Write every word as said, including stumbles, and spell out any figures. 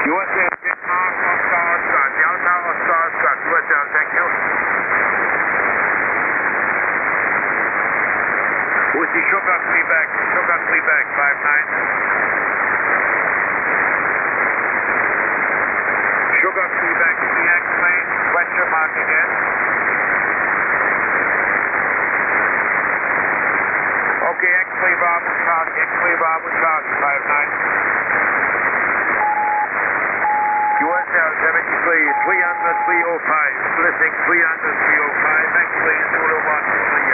U S A Vietnam, Oscar, Oscar, Delta, Oscar, Oscar, U S A, thank you. With the Sugar Quebec, Sugar Quebec, five nine. Sugar Quebec, C X plane, question mark again. Okay, X-ray Bravo Charlie, X-ray Bravo Charlie, five nine. U S L seventy-three, three hundred, three oh five, splitting three hundred, three oh five, X-ray Zulu one,